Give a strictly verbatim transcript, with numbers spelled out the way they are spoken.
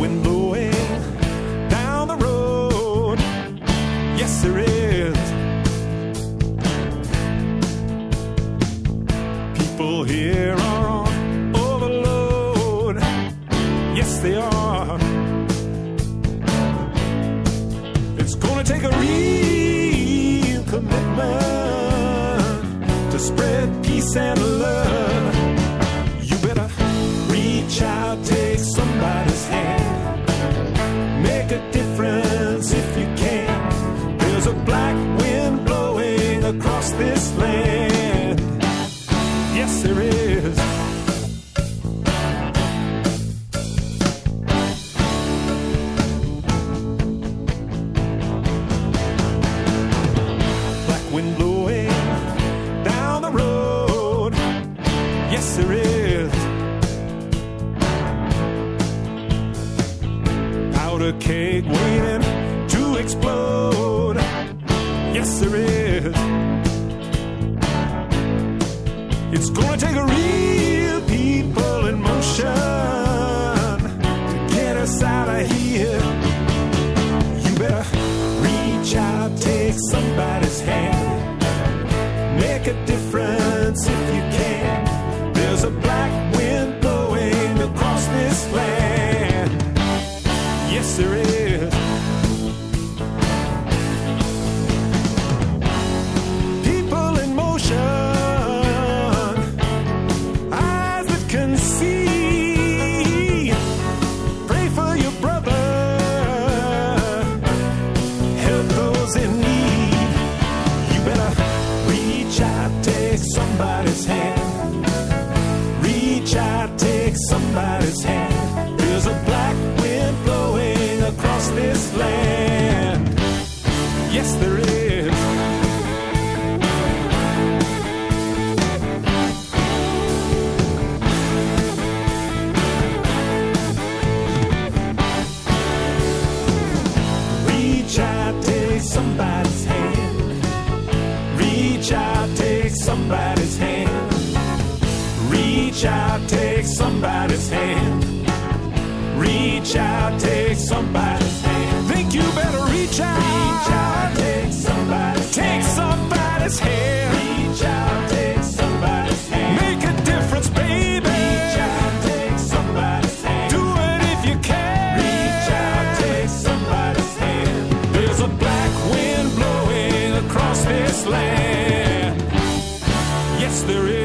wind blowing down the road. Yes, there is. People here are on overload. Yes, they are. It's gonna take a real commitment to spread peace and love. You better reach out, take somebody's hand, make a difference if you can. There's a black wind blowing across this land. Yes, there is. Black wind blowing down the road. Yes, there is. Powder keg waiting to explode. Yes, there is. It's gonna take a real people in motion to get us out of here. You better reach out, take somebody's hand, make a difference if you can. There's a black wind blowing across this land. Yes, there is. People in motion, eyes that can see. Pray for your brother, help those in need. You better reach out, take somebody's hand. Reach out, take somebody's hand. There's a black wind blowing across this land. Yes, there is. Reach out, take somebody's hand. Reach out, take somebody's hand. Reach out, take somebody's hand. Reach out, take somebody's hand. Think you better reach out. Reach out, take somebody's take hand. somebody's hand. Reach out, take somebody's hand. Make a difference, baby. Reach out, take somebody's hand. Do it if you can. Reach out, take somebody's hand. There's a black wind blowing across this land. Yes, there is.